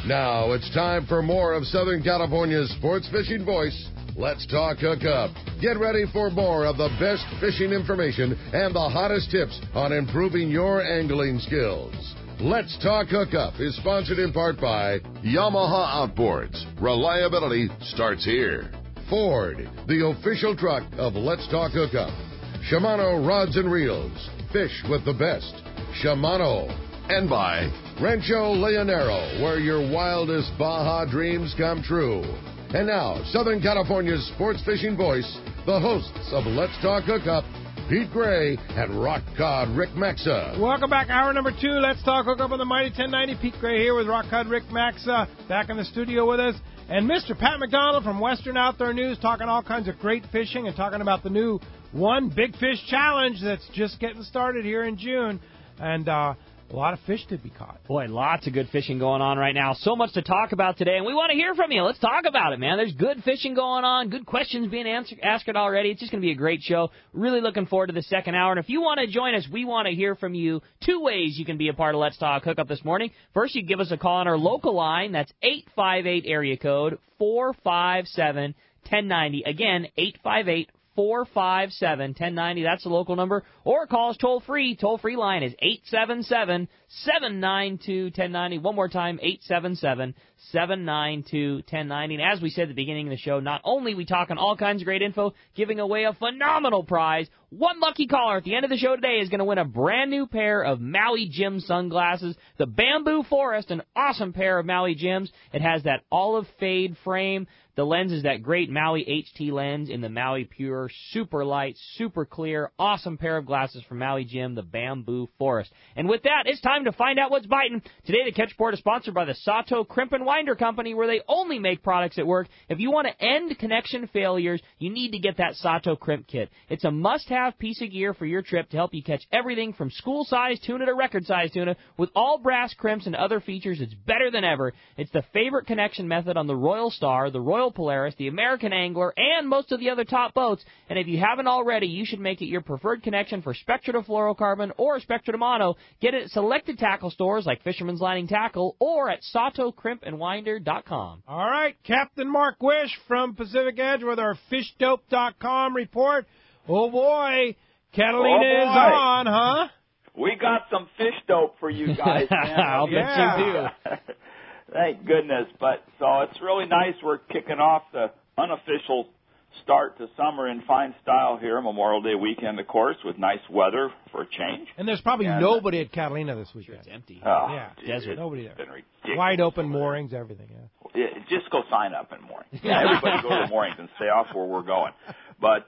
Now it's time for more of Southern California's sports fishing voice. Let's talk hookup. Get ready for more of the best fishing information and the hottest tips on improving your angling skills. Let's Talk Hookup is sponsored in part by Yamaha Outboards. Reliability starts here. Ford, the official truck of Let's Talk Hookup. Shimano Rods and Reels. Fish with the best. Shimano. And by Rancho Leonero, where your wildest Baja dreams come true. And now, Southern California's sports fishing voice, the hosts of Let's Talk Hookup, Pete Gray and Rock Cod Rick Maxa. Welcome back, hour number 2. Let's Talk Hookup on the Mighty 1090. Pete Gray here with Rock Cod Rick Maxa back in the studio with us. And Mr. Pat McDonald from Western Outdoor News talking all kinds of great fishing and talking about the new One Big Fish Challenge that's just getting started here in June. And a lot of fish to be caught. Boy, lots of good fishing going on right now. So much to talk about today, and we want to hear from you. Let's talk about it, man. There's good fishing going on, good questions being asked already. It's just going to be a great show. Really looking forward to the second hour. And if you want to join us, we want to hear from you. 2 ways you can be a part of Let's Talk Hookup this morning. First, you can give us a call on our local line. That's 858 area code 457-1090. Again, 858-457-1090. That's the local number. Or call us toll-free. Toll-free line is 877-792-1090. One more time, 877-792-1090. And as we said at the beginning of the show, not only are we talking all kinds of great info, giving away a phenomenal prize, one lucky caller at the end of the show today is going to win a brand new pair of Maui Jim sunglasses. The Bamboo Forest, an awesome pair of Maui Jims. It has that olive fade frame. The lens is that great Maui HT lens in the Maui Pure, super light, super clear, awesome pair of glasses from Maui Jim, the Bamboo Forest. And with that, it's time to find out what's biting. Today, the Catch Report is sponsored by the Sato Crimp and Winder Company, where they only make products that work. If you want to end connection failures, you need to get that Sato Crimp Kit. It's a must-have piece of gear for your trip to help you catch everything from school-size tuna to record-size tuna. With all brass crimps and other features, it's better than ever. It's the favorite connection method on the Royal Star, the Royal Polaris, the American Angler, and most of the other top boats. And if you haven't already, you should make it your preferred connection for Spectra de Fluorocarbon or Spectra de Mono. Get it at selected tackle stores like Fisherman's Lining Tackle or at SatoCrimpandWinder.com. All right, Captain Mark Wish from Pacific Edge with our FishDope.com report. Oh, boy, Catalina is on, huh? We got some fish dope for you guys, man. I'll bet you do. Thank goodness. But so it's really nice. We're kicking off the unofficial start to summer in fine style here, Memorial Day weekend, of course, with nice weather for a change. And there's probably nobody at Catalina this weekend. It's empty. Desert. Nobody there. Been ridiculous. Wide open moorings, everything. Yeah, just go sign up in moorings. Yeah, everybody go to moorings and stay off where we're going. But,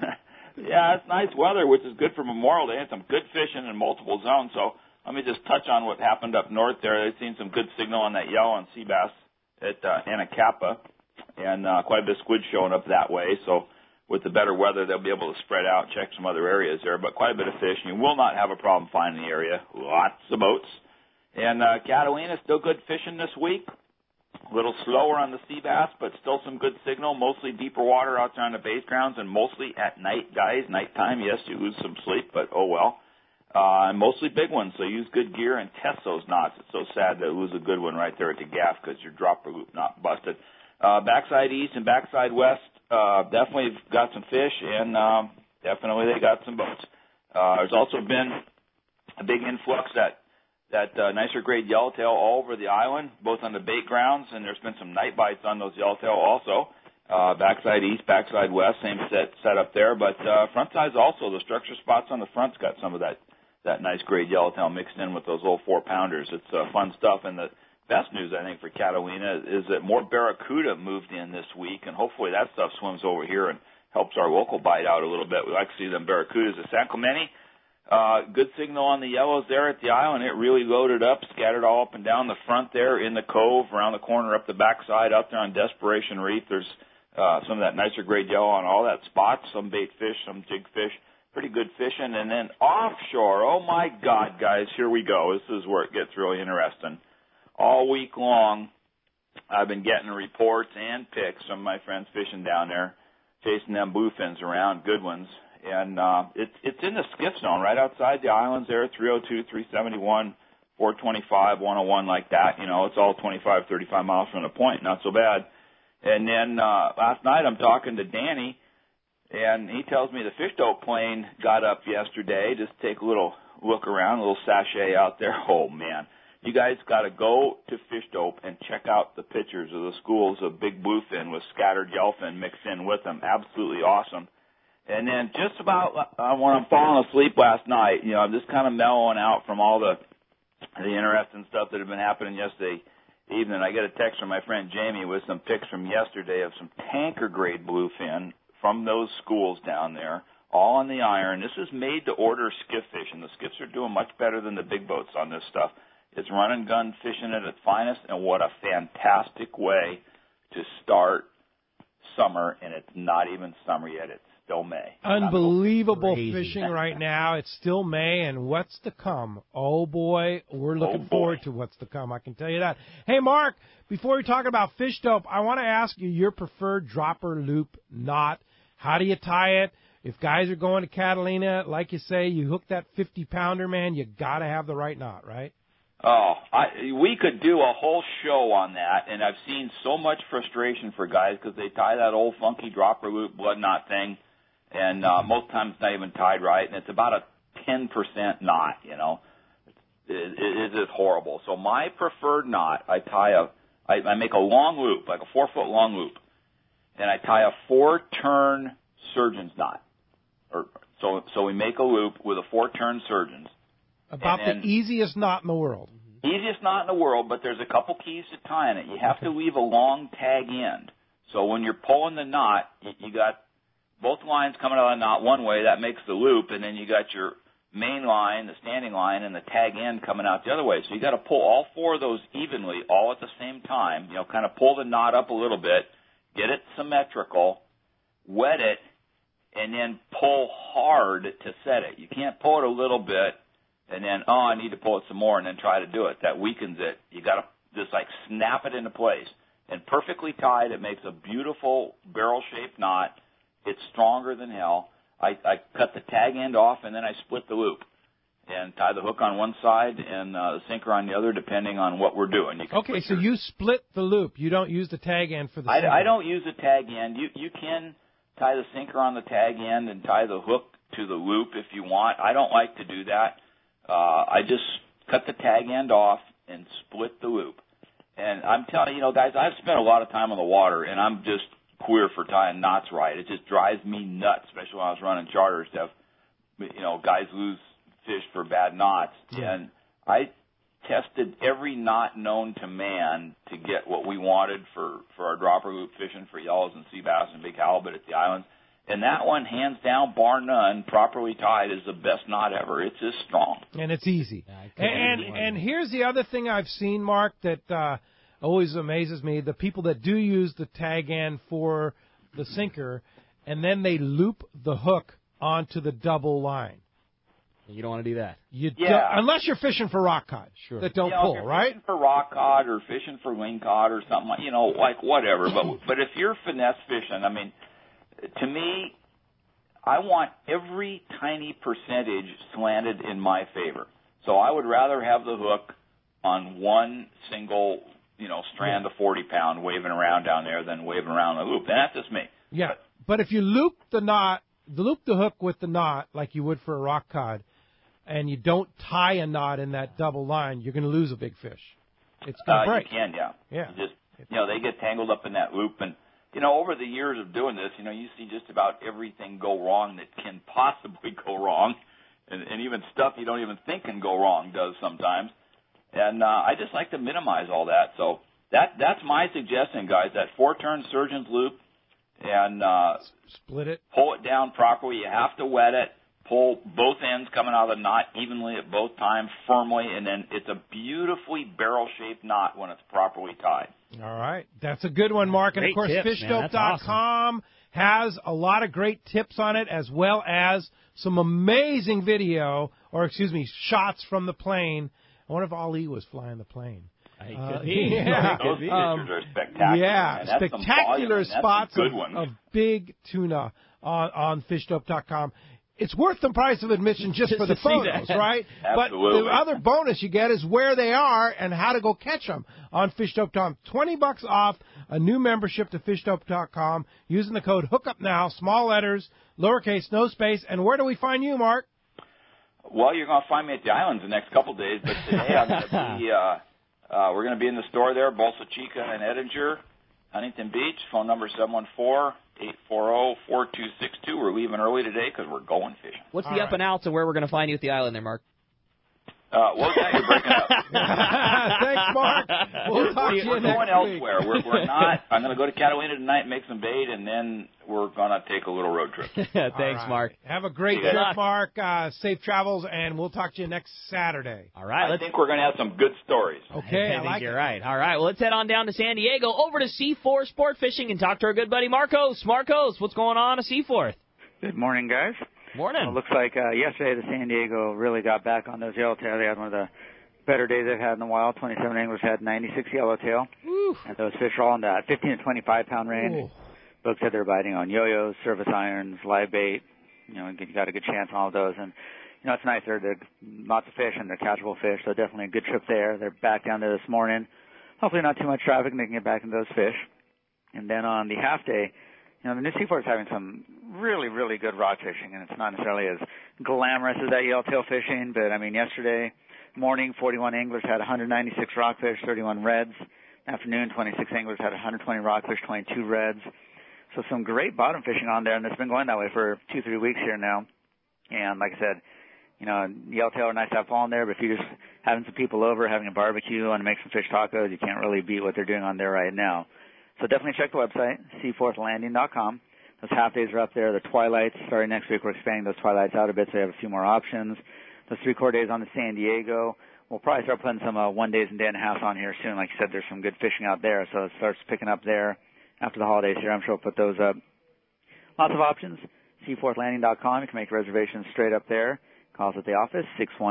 yeah, it's nice weather, which is good for Memorial Day, and some good fishing in multiple zones. So let me just touch on what happened up north there. They've seen some good signal on that yellow and sea bass at Anacapa, and quite a bit of squid showing up that way. So with the better weather, they'll be able to spread out, check some other areas there. But quite a bit of fish, and you will not have a problem finding the area. Lots of boats. And Catalina, still good fishing this week. A little slower on the sea bass, but still some good signal. Mostly deeper water out there on the base grounds, and mostly at night, guys. Nighttime, yes, you lose some sleep, but oh well. And mostly big ones, so use good gear and test those knots. It's so sad to lose a good one right there at the gaff because your dropper loop not busted. Backside east and backside west definitely got some fish, and definitely they got some boats. There's also been a big influx that nicer grade yellowtail all over the island, both on the bait grounds, and there's been some night bites on those yellowtail also. Backside east, backside west, same set up there. But front sides also, the structure spots on the front's got some of that nice grade yellowtail mixed in with those old 4-pounders. It's fun stuff. And the best news, I think, for Catalina is that more barracuda moved in this week, and hopefully that stuff swims over here and helps our local bite out a little bit. We like to see them barracudas at San Clemente. Good signal on the yellows there at the island. It really loaded up, scattered all up and down the front there in the cove, around the corner, up the backside, out there on Desperation Reef. There's some of that nicer grade yellow on all that spots, some bait fish, some jig fish. Pretty good fishing. And then offshore, oh my God, guys, here we go. This is where it gets really interesting. All week long, I've been getting reports and pics from my friends fishing down there, chasing them bluefins around, good ones. And it's in the skiff zone right outside the islands there, 302, 371, 425, 101 like that. It's all 25, 35 miles from the point. Not so bad. And then last night I'm talking to Danny, and he tells me the fish dope plane got up yesterday. Just take a little look around, a little sachet out there. Oh, man. You guys got to go to Fish Dope and check out the pictures of the schools of big bluefin with scattered yellowfin mixed in with them. Absolutely awesome. And then just about when I'm falling asleep last night, I'm just kind of mellowing out from all the interesting stuff that had been happening yesterday evening. I get a text from my friend Jamie with some pics from yesterday of some tanker-grade bluefin from those schools down there, all on the iron. This is made-to-order skiff fish, and the skiffs are doing much better than the big boats on this stuff. It's run-and-gun fishing at its finest, and what a fantastic way to start summer, and it's not even summer yet. It's still May. Unbelievable fishing right now. It's still May, and what's to come? Oh, boy, we're looking forward to what's to come. I can tell you that. Hey, Mark, before we talk about Fish Dope, I want to ask you your preferred dropper loop knot. How do you tie it? If guys are going to Catalina, like you say, you hook that 50-pounder, man, you got to have the right knot, right? Oh, we could do a whole show on that, and I've seen so much frustration for guys because they tie that old funky dropper loop blood knot thing, and most times it's not even tied right, and it's about a 10% knot, It is horrible. So my preferred knot, I make a long loop, like a 4-foot long loop, and I tie a 4-turn surgeon's knot. So we make a loop with a 4-turn surgeon's. About the easiest knot in the world. Easiest knot in the world, but there's a couple keys to tying it. You have to leave a long tag end. So when you're pulling the knot, you got both lines coming out of the knot one way. That makes the loop, and then you got your main line, the standing line, and the tag end coming out the other way. So you got to pull all 4 of those evenly, all at the same time. Kind of pull the knot up a little bit, get it symmetrical, wet it, and then pull hard to set it. You can't pull it a little bit and then, I need to pull it some more and then try to do it. That weakens it. You got to just snap it into place. And perfectly tied, it makes a beautiful barrel-shaped knot. It's stronger than hell. I cut the tag end off and then I split the loop and tie the hook on one side and the sinker on the other, depending on what we're doing. Okay, so you split the loop. You don't use the tag end for the sinker. I don't use the tag end. You can tie the sinker on the tag end and tie the hook to the loop if you want. I don't like to do that. I just cut the tag end off and split the loop. And I'm telling you, guys, I've spent a lot of time on the water, and I'm just queer for tying knots right. It just drives me nuts, especially when I was running charters to have, guys lose fish for bad knots. Yeah. And I tested every knot known to man to get what we wanted for our dropper loop fishing for yellows and sea bass and big halibut at the islands. And that one, hands down, bar none, properly tied, is the best knot ever. It's just strong. And it's easy. And here's the other thing I've seen, Mark, that always amazes me. The people that do use the tag end for the sinker, and then they loop the hook onto the double line. You don't want to do that. Unless you're fishing for rock cod that don't pull, if you're right? Fishing for rock cod or fishing for wing cod or something, whatever. But if you're finesse fishing, to me, I want every tiny percentage slanted in my favor. So I would rather have the hook on one single, strand of 40-pound waving around down there than waving around the loop. And that's just me. Yeah, but if you loop the hook with the knot like you would for a rock cod, and you don't tie a knot in that double line, you're going to lose a big fish. It's going to break. You can, yeah. They get tangled up in that loop, and over the years of doing this, you see just about everything go wrong that can possibly go wrong, and even stuff you don't even think can go wrong does sometimes. And I just like to minimize all that. So that's my suggestion, guys, that 4-turn surgeon's loop, and split it. Pull it down properly. You have to wet it. Pull both ends coming out of the knot evenly at both times, firmly, and then it's a beautifully barrel-shaped knot when it's properly tied. All right. That's a good one, Mark. And, of course, FishDope.com has a lot of great tips on it, as well as some amazing shots from the plane. I wonder if Ali was flying the plane. Those pictures are spectacular. Yeah, spectacular spots of big tuna on FishDope.com. it's worth the price of admission just for the photos, right? Absolutely. But the other bonus you get is where they are and how to go catch them on fishdope.com. $20 off a new membership to fishdope.com using the code HOOKUPNOW, small letters, lowercase, no space. And where do we find you, Mark? Well, you're going to find me at the islands the next couple of days, but today I'm going to be, we're going to be in the store there, Bolsa Chica and Edinger, Huntington Beach, phone number 714-840-4262. We're leaving early today because we're going fishing. What's the up and outs of where we're going to find you at the island there, Mark? What was that? You're breaking up. Thanks, Mark. We'll talk to you We're next going week. elsewhere. We're not. I'm going to go to Catalina tonight, make some bait, and then we're going to take a little road trip. Thanks, Right. Mark. Have a great See you trip, guys. Mark. Safe travels, and we'll talk to you next Saturday. All right, I think we're going to have some good stories. Okay, I I think like you're it. right. All right, well, let's head on down to San Diego, over to Seaforth Sport Fishing, and talk to our good buddy Marcos. Marcos, what's going on at Seaforth? Good morning, guys. Morning. Well, it looks like yesterday the San Diego really got back on those yellowtail. They had one of the better days they've had in a while. 27 anglers had 96 yellowtail. Woo. And those fish are all in that 15 to 25 pound range. Ooh. Folks said they're biting on yo-yos, surface irons, live bait. You know, you got a good chance on all of those. And, you know, it's nice. They're lots of fish and they're catchable fish, so definitely a good trip there. They're back down there this morning. Hopefully not too much traffic and they can get back into those fish. And then on the half day, you know, the New Seaforth is having some really, really good rock fishing, and it's not necessarily as glamorous as that yellowtail fishing, but, I mean, yesterday morning, 41 anglers had 196 rockfish, 31 reds. Afternoon, 26 anglers had 120 rockfish, 22 reds. So some great bottom fishing on there, and it's been going that way for 2-3 weeks here now. And like I said, you know, yellowtail are nice to have fallen there, but if you're just having some people over, having a barbecue, want to make some fish tacos, you can't really beat what they're doing on there right now. So definitely check the website, seaforthlanding.com. Those half days are up there. The twilights, starting next week, we're expanding those twilights out a bit, so we have a few more options. Those 3/4 days on the San Diego. We'll probably start putting some 1 days and day and a half on here soon. Like you said, there's some good fishing out there, so it starts picking up there after the holidays here. I'm sure we'll put those up. Lots of options. seaforthlanding.com. You can make reservations straight up there. Call us at the office,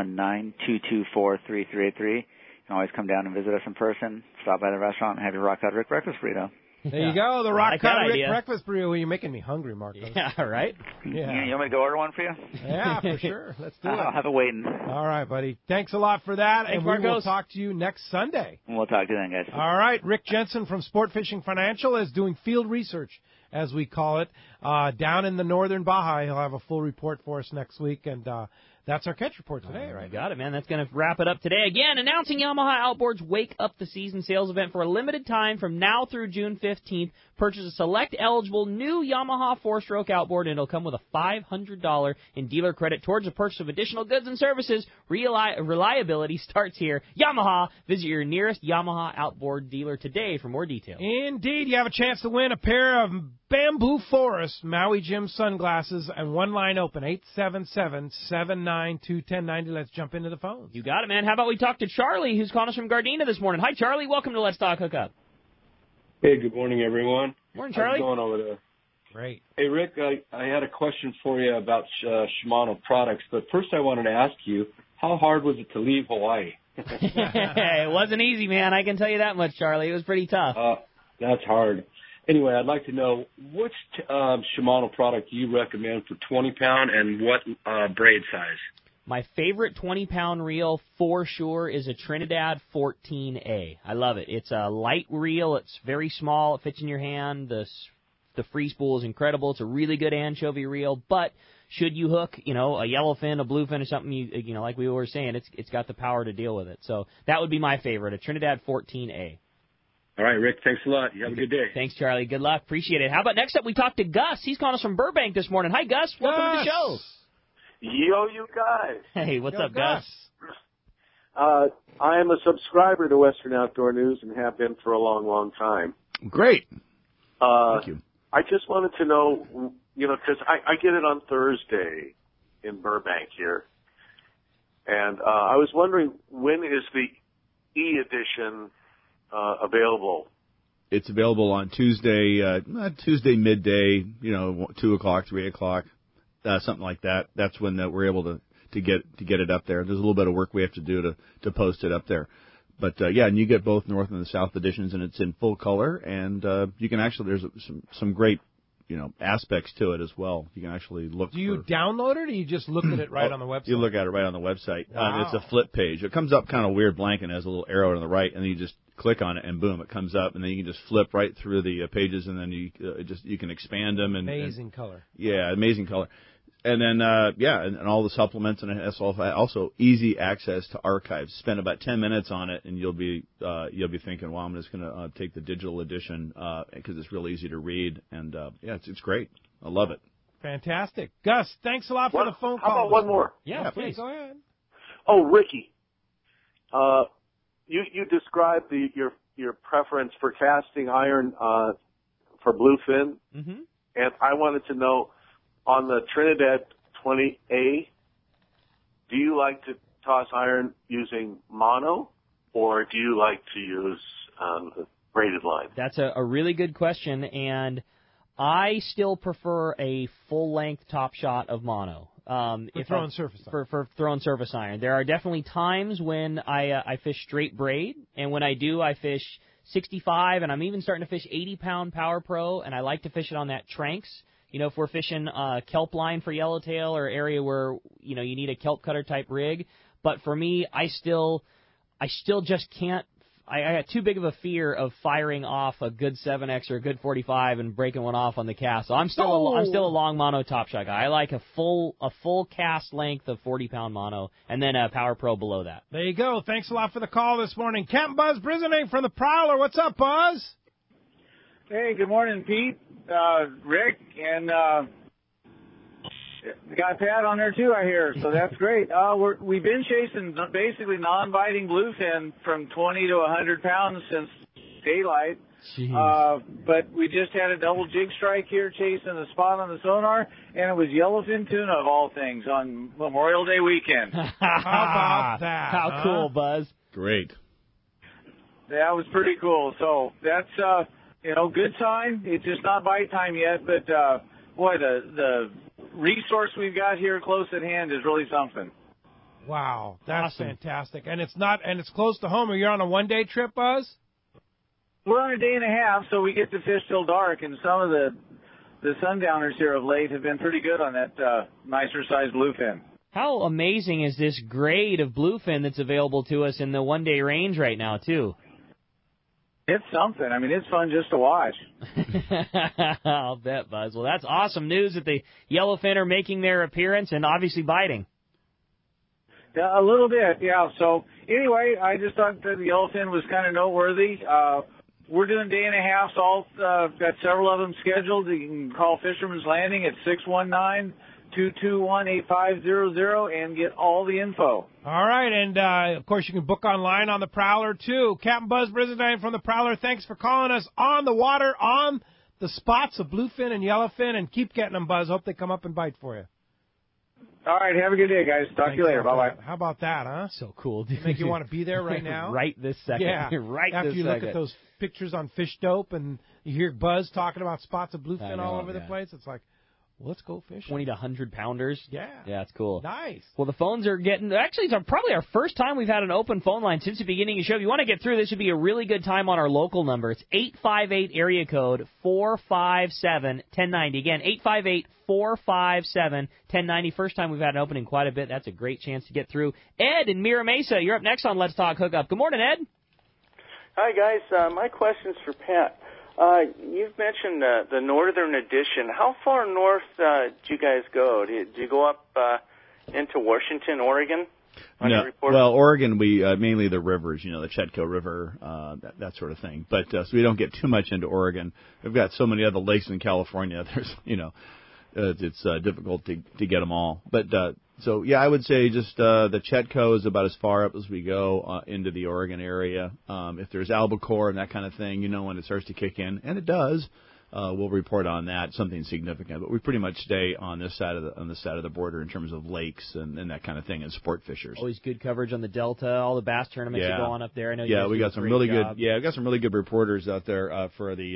619-224-3383. You can always come down and visit us in person. Stop by the restaurant and have your Rock Cod Rick breakfast burrito. There you go, the Rock like that Cod Rick idea. breakfast burrito. You're making me hungry, Marcos. Yeah, right? Yeah. You want me to go order one for you? Yeah, for sure. Let's do I'll it. have it waiting. All right, buddy. Thanks a lot for that, Thanks, and we will Marcos. talk to you next Sunday. We'll talk to you then, guys. All right, Rick Jensen from Sport Fishing Financial is doing field research, as we call it, down in the northern Baja. He'll have a full report for us next week, and that's our catch report today, right? Got it, man. That's going to wrap it up today. Again, announcing Yamaha Outboard's Wake Up the Season sales event for a limited time from now through June 15th. Purchase a select eligible new Yamaha 4-stroke outboard, and it'll come with a $500 in dealer credit towards the purchase of additional goods and services. Reliability starts here. Yamaha. Visit your nearest Yamaha Outboard dealer today for more details. Indeed, you have a chance to win a pair of Bamboo Forest Maui Jim sunglasses, and one line open, 877-792-1090. Let's jump into the phones. You got it, man. How about we talk to Charlie, who's calling us from Gardena this morning. Hi, Charlie. Welcome to Let's Talk Hookup. Hey, good morning, everyone. Morning, How's Charlie. it going over there? Great. Hey, Rick, I had a question for you about Shimano products, but first I wanted to ask you, how hard was it to leave Hawaii? It wasn't easy, man. I can tell you that much, Charlie. It was pretty tough. That's hard. Anyway, I'd like to know, which Shimano product do you recommend for 20-pound and what braid size? My favorite 20-pound reel, for sure, is a Trinidad 14A. I love it. It's a light reel. It's very small. It fits in your hand. The free spool is incredible. It's a really good anchovy reel. But should you hook, a yellowfin, a bluefin, or something, like we were saying, it's got the power to deal with it. So that would be my favorite, a Trinidad 14A. All right, Rick, thanks a lot. You have a good day. Thanks, Charlie. Good luck. Appreciate it. How about next up we talk to Gus. He's calling us from Burbank this morning. Hi, Gus. Welcome to the show. Yo, you guys. Hey, what's Yo, up, Gus? I am a subscriber to Western Outdoor News and have been for a long, long time. Great. Thank you. I just wanted to know, because I get it on Thursday in Burbank here. And I was wondering, when is the E-edition available? It's available on Tuesday midday, 2 o'clock, 3 o'clock. Something like that. That's when we're able to get it up there. There's a little bit of work we have to do to post it up there. But, and you get both North and the South editions, and it's in full color. And you can actually, there's some great aspects to it as well. You can actually look. Do you download it, or you just look at it right on the website? You look at it right on the website. Wow. It's a flip page. It comes up kind of weird blank and has a little arrow to the right, and then you just click on it, and boom, it comes up, and then you can just flip right through the pages, and then you can expand them. Amazing color. Yeah, amazing color. And then, and all the supplements, and it's also easy access to archives. Spend about 10 minutes on it, and you'll be thinking, well, I'm just going to take the digital edition because it's real easy to read. And, it's great. I love it. Fantastic. Gus, thanks a lot for the phone call. How about one more? Yeah, please. Go ahead. Oh, Ricky, you described your preference for casting iron for bluefin, and I wanted to know, on the Trinidad 20A, do you like to toss iron using mono, or do you like to use the braided line? That's a really good question, and I still prefer a full-length top shot of mono. For throwing surface iron. For throwing surface iron. There are definitely times when I fish straight braid, and when I do, I fish 65, and I'm even starting to fish 80-pound Power Pro, and I like to fish it on that Tranks. If we're fishing kelp line for yellowtail or area where, you need a kelp cutter type rig. But for me, I still just can't. I got too big of a fear of firing off a good 7X or a good 45 and breaking one off on the cast. So I'm still a long mono top shot guy. I like a full cast length of 40-pound mono and then a Power Pro below that. There you go. Thanks a lot for the call this morning. Captain Buzz Brisbane from the Prowler. What's up, Buzz? Hey, good morning, Pete, Rick, and got Pat on there too, I hear. So that's great. We've been chasing basically non-biting bluefin from 20 to 100 pounds since daylight. But we just had a double jig strike here chasing a spot on the sonar, and it was yellowfin tuna of all things on Memorial Day weekend. How about that? How cool, Buzz. Great. That was pretty cool. So that's good sign. It's just not bite time yet, but boy, the resource we've got here close at hand is really something. Wow, that's awesome. Fantastic. And it's close to home. Are you on a one-day trip, Buzz? We're on a day and a half, so we get to fish till dark, and some of the sundowners here of late have been pretty good on that nicer sized bluefin. How amazing is this grade of bluefin that's available to us in the one-day range right now, too? It's something. I mean, it's fun just to watch. I'll bet, Buzz. Well, that's awesome news that the yellowfin are making their appearance and obviously biting. A little bit, yeah. So, anyway, I just thought that the yellowfin was kind of noteworthy. We're doing day and a half salt. Got several of them scheduled. You can call Fisherman's Landing at 619-221-8500 and get all the info. All right, and, of course, you can book online on the Prowler, too. Captain Buzz Brisbane from the Prowler, thanks for calling us on the water, on the spots of bluefin and yellowfin, and keep getting them, Buzz. Hope they come up and bite for you. All right, have a good day, guys. Talk to you later. Bye-bye. How about that, huh? So cool. Make you want to be there right now? Right this second. Yeah, right after this you second. look at those pictures on Fish Dope and you hear Buzz talking about spots of bluefin all over the place, it's like, well, let's go fishing. 20 to 100 pounders. Yeah. Yeah, it's cool. Nice. Well, the phones are getting, actually, it's probably our first time we've had an open phone line since the beginning of the show. If you want to get through, this would be a really good time on our local number. It's 858 area code 457-1090. Again, 858-457-1090. First time we've had an open in quite a bit. That's a great chance to get through. Ed in Mira Mesa, you're up next on Let's Talk Hookup. Good morning, Ed. Hi, guys. My question's for Pat. You've mentioned the Northern Edition. How far north do you guys go? Do you go up into Washington, Oregon? No. Well, Oregon, we mainly the rivers, the Chetco River, that sort of thing. But so we don't get too much into Oregon. We've got so many other lakes in California. There's, it's difficult to get them all. But so yeah, I would say just the Chetco is about as far up as we go into the Oregon area. If there's albacore and that kind of thing, when it starts to kick in, and it does, we'll report on that, something significant. But we pretty much stay on this side of the border in terms of lakes and that kind of thing, and sport fishers. Always good coverage on the Delta, all the bass tournaments that go on up there. I know. We got some really good. Yeah, we got some really good reporters out there for the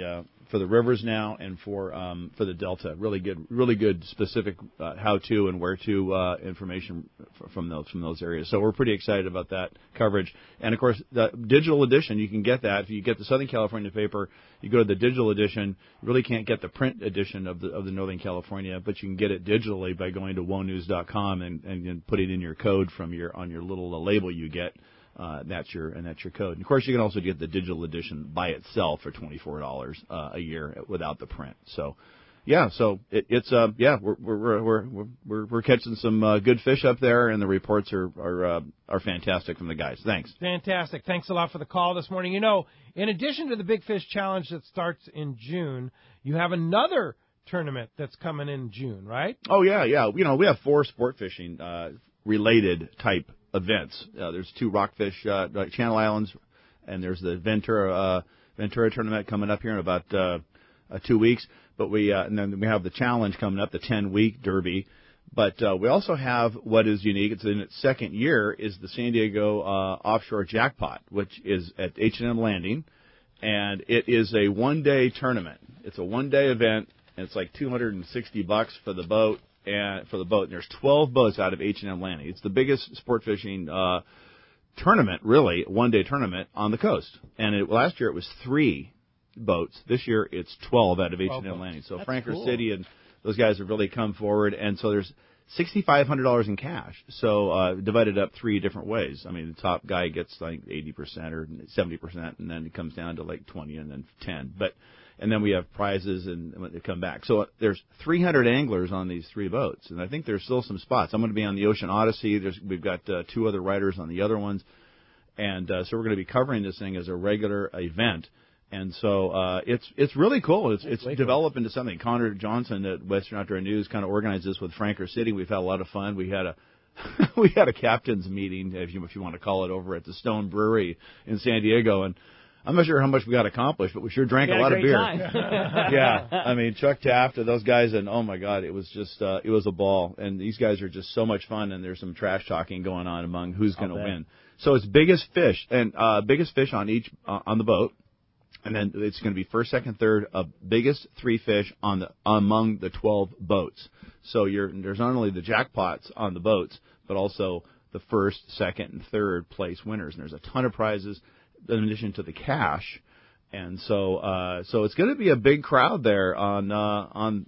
the rivers now and for the Delta. Really good specific how-to and where-to information from those areas. So we're pretty excited about that coverage. And, of course, the digital edition, you can get that. If you get the Southern California paper, you go to the digital edition. You really can't get the print edition of the Northern California, but you can get it digitally by going to wonews.com and putting in your code on your little label you get. That's your code. And of course, you can also get the digital edition by itself for $24 a year without the print. So, yeah. So we're catching some good fish up there, and the reports are fantastic from the guys. Thanks. Fantastic. Thanks a lot for the call this morning. You know, in addition to the Big Fish Challenge that starts in June, you have another tournament that's coming in June, right? Oh yeah. You know, we have 4 sport fishing related type events. There's 2 rockfish Channel Islands, and there's the Ventura tournament coming up here in about 2 weeks. But and then we have the challenge coming up, the 10-week derby. But we also have what is unique. It's in its second year. Is the San Diego Offshore Jackpot, which is at H&M Landing, and it is a one-day tournament. It's a one-day event, and it's like $260 for the boat. And there's 12 boats out of H&M Landing. It's the biggest sport fishing tournament, really, one-day tournament on the coast. And last year it was 3 boats. This year it's 12 out of H&M Landing. So Franker City and those guys have really come forward. And so there's $6,500 in cash. So divided up 3 different ways. I mean, the top guy gets like 80% or 70%, and then it comes down to like 20 and then 10. And then we have prizes and when they come back. So there's 300 anglers on these 3 boats, and I think there's still some spots. I'm going to be on the Ocean Odyssey. We've got 2 other riders on the other ones, and so we're going to be covering this thing as a regular event. And so it's really cool. It's developed into something. Connor Johnson at Western Outdoor News kind of organized this with Franker City. We've had a lot of fun. We had a captain's meeting, if you want to call it, over at the Stone Brewery in San Diego, and I'm not sure how much we got accomplished, but we sure drank a lot of beer. Yeah, I mean, Chuck Taft and those guys, and oh my God, it was just it was a ball. And these guys are just so much fun, and there's some trash talking going on among who's going to win. So it's biggest fish on each on the boat, and then it's going to be first, second, third, biggest 3 fish among the 12 boats. So there's not only the jackpots on the boats, but also the first, second, and third place winners. And there's a ton of prizes in addition to the cash, and so it's going to be a big crowd there on the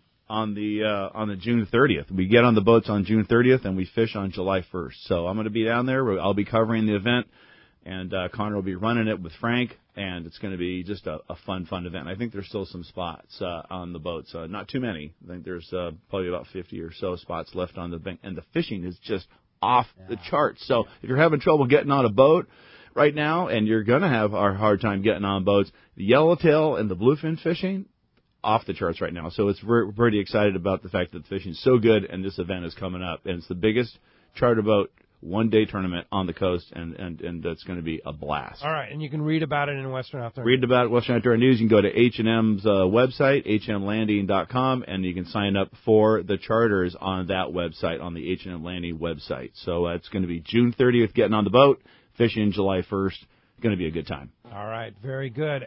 June 30th. We get on the boats on June 30th and we fish on July 1st. So I'm going to be down there. I'll be covering the event, and Connor will be running it with Frank, and it's going to be just a fun event. I think there's still some spots on the boats, not too many. I think there's probably about 50 or so spots left on the bank, and the fishing is just off the charts. So if you're having trouble getting on a boat right now, and you're going to have a hard time getting on boats, the yellowtail and the bluefin fishing, off the charts right now. So we're pretty excited about the fact that the fishing is so good, and this event is coming up. And it's the biggest charter boat one-day tournament on the coast, and that's going to be a blast. All right, and you can read about it in Western Outdoor News. Read about Western Outdoor News. You can go to H&M's website, hmlanding.com, and you can sign up for the charters on that website, on the H&M Landing website. So it's going to be June 30th, getting on the boat. Fishing July 1st. Going to be a good time. All right, very good.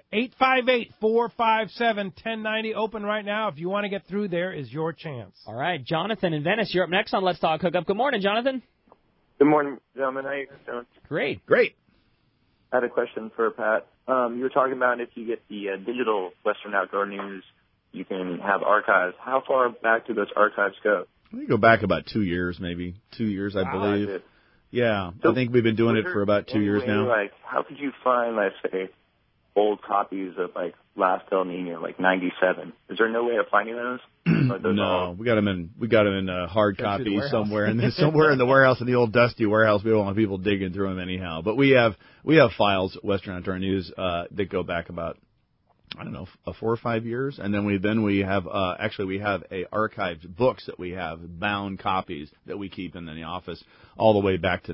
858-457-1090, open right now. If you want to get through, there is your chance. All right, Jonathan in Venice, you're up next on Let's Talk Hookup. Good morning, Jonathan. Good morning, gentlemen. How you guys doing? Great. I had a question for Pat. You were talking about if you get the digital Western Outdoor News, you can have archives. How far back do those archives go? We go back about 2 years, maybe. 2 years, I believe. Yeah, so I think we've been doing it for about 2 years now. Like, how could you find, let's say, old copies of, like, Last El Nino, like 97? Is there no way of finding those? No, we got them in hard copies somewhere in the warehouse, in the old dusty warehouse. We don't want people digging through them anyhow. But we have files, Western Outdoor News, that go back about, I don't know, 4 or 5 years, and then we have we have archived books that we have, bound copies that we keep in the office all the way back to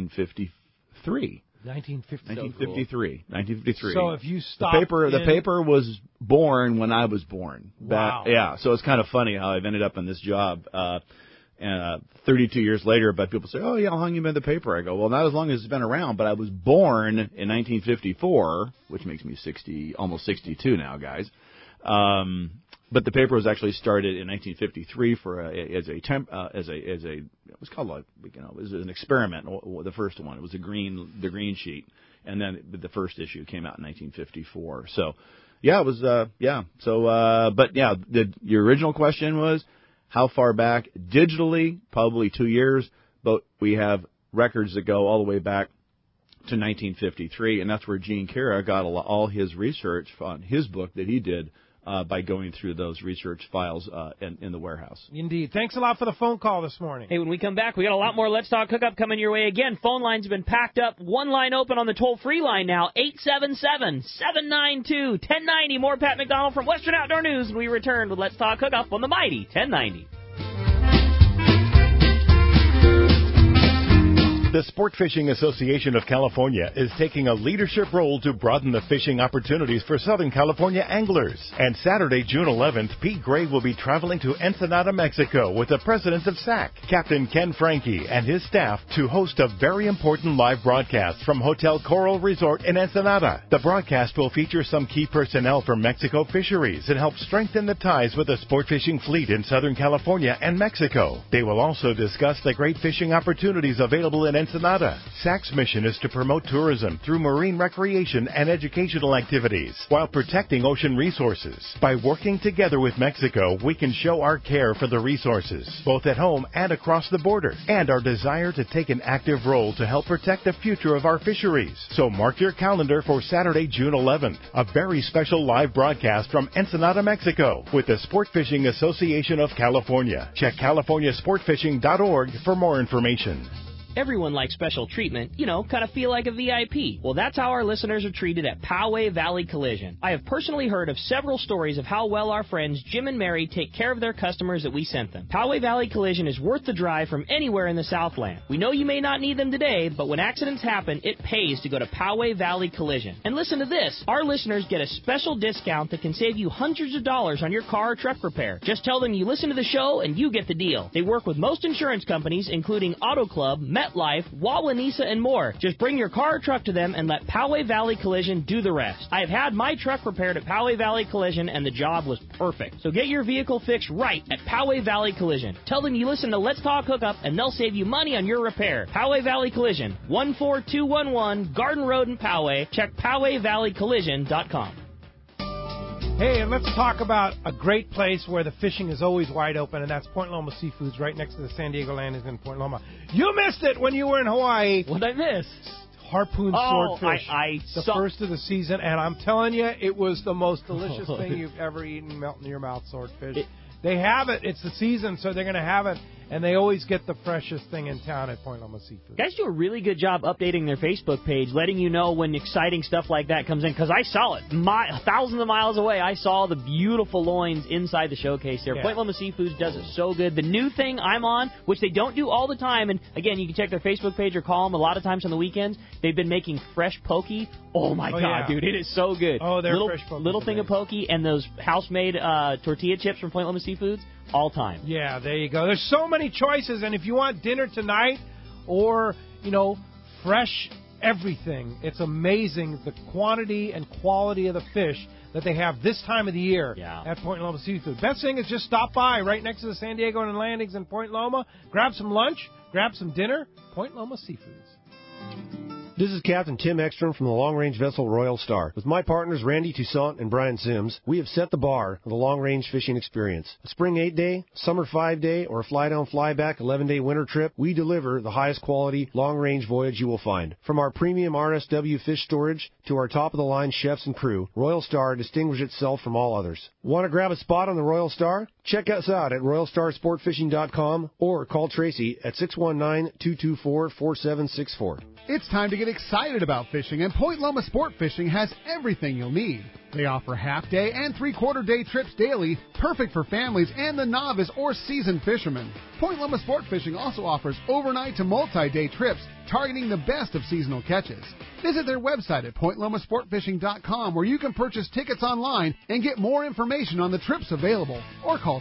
1953. 1953. So if you stop, the paper was born when I was born. Wow. Yeah. So it's kind of funny how I've ended up in this job. 32 years later, but people say, oh, yeah, how long you been in the paper? I go, well, not as long as it's been around, but I was born in 1954, which makes me almost 62 now, guys. But the paper was actually started in 1953 it was called it was an experiment. The first one, it was the green sheet, and then the first issue came out in 1954. So, yeah, it was but yeah, your original question was how far back digitally? Probably 2 years, but we have records that go all the way back to 1953, and that's where Gene Kara got all his research on his book that he did. By going through those research files in the warehouse. Indeed. Thanks a lot for the phone call this morning. Hey, when we come back, we got a lot more Let's Talk Hookup coming your way. Again, phone lines have been packed up. One line open on the toll-free line now, 877-792-1090. More Pat McDonald from Western Outdoor News, and we return with Let's Talk Hookup on the mighty 1090. The Sport Fishing Association of California is taking a leadership role to broaden the fishing opportunities for Southern California anglers. And Saturday, June 11th, Pete Gray will be traveling to Ensenada, Mexico with the president of SAC, Captain Ken Franke, and his staff to host a very important live broadcast from Hotel Coral Resort in Ensenada. The broadcast will feature some key personnel from Mexico Fisheries and help strengthen the ties with the sport fishing fleet in Southern California and Mexico. They will also discuss the great fishing opportunities available in Ensenada. SAC's mission is to promote tourism through marine recreation and educational activities while protecting ocean resources. By working together with Mexico, we can show our care for the resources, both at home and across the border, and our desire to take an active role to help protect the future of our fisheries. So mark your calendar for Saturday, June 11th, a very special live broadcast from Ensenada, Mexico, with the Sport Fishing Association of California. Check CaliforniaSportFishing.org for more information. Everyone likes special treatment, kind of feel like a VIP. Well, that's how our listeners are treated at Poway Valley Collision. I have personally heard of several stories of how well our friends Jim and Mary take care of their customers that we sent them. Poway Valley Collision is worth the drive from anywhere in the Southland. We know you may not need them today, but when accidents happen, it pays to go to Poway Valley Collision. And listen to this. Our listeners get a special discount that can save you hundreds of dollars on your car or truck repair. Just tell them you listen to the show and you get the deal. They work with most insurance companies, including Auto Club, MetLife, Wawanesa, and more. Just bring your car or truck to them and let Poway Valley Collision do the rest. I have had my truck repaired at Poway Valley Collision, and the job was perfect. So get your vehicle fixed right at Poway Valley Collision. Tell them you listen to Let's Talk Hookup, and they'll save you money on your repair. Poway Valley Collision, 14211 Garden Road in Poway. Check PowayValleyCollision.com. Hey, and let's talk about a great place where the fishing is always wide open, and that's Point Loma Seafoods, right next to the San Diego Landings in Point Loma. You missed it when you were in Hawaii. What did I miss? Harpoon swordfish. I saw first of the season, and I'm telling you, it was the most delicious thing you've ever eaten, melt in your mouth, swordfish. They have it. It's the season, so they're going to have it. And they always get the freshest thing in town at Point Loma Seafood. Guys do a really good job updating their Facebook page, letting you know when exciting stuff like that comes in, because I saw it. Thousands of miles away, I saw the beautiful loins inside the showcase there. Yeah. Point Loma Seafoods does it so good. The new thing I'm on, which they don't do all the time, and again, you can check their Facebook page or call them a lot of times on the weekends, they've been making fresh poke. Oh, my God, yeah. Dude, it is so good. Oh, they're fresh poke. Little thing of poke and those house-made tortilla chips from Point Loma Seafoods. All time. Yeah, there you go. There's so many choices, and if you want dinner tonight or, fresh everything, it's amazing the quantity and quality of the fish that they have this time of the year at Point Loma Seafood. Best thing is just stop by right next to the San Diego and Landings in Point Loma. Grab some lunch, grab some dinner. Point Loma Seafoods. This is Captain Tim Ekstrom from the long-range vessel Royal Star. With my partners Randy Toussaint and Brian Sims, we have set the bar for the long-range fishing experience. A spring 8-day, summer 5-day, or a fly-down, fly-back 11-day winter trip, we deliver the highest quality long-range voyage you will find. From our premium RSW fish storage to our top-of-the-line chefs and crew, Royal Star distinguishes itself from all others. Want to grab a spot on the Royal Star? Check us out at RoyalStarSportFishing.com or call Tracy at 619-224-4764. It's time to get excited about fishing, and Point Loma Sport Fishing has everything you'll need. They offer half-day and three-quarter-day trips daily, perfect for families and the novice or seasoned fishermen. Point Loma Sport Fishing also offers overnight to multi-day trips, targeting the best of seasonal catches. Visit their website at pointlomasportfishing.com, where you can purchase tickets online and get more information on the trips available, or call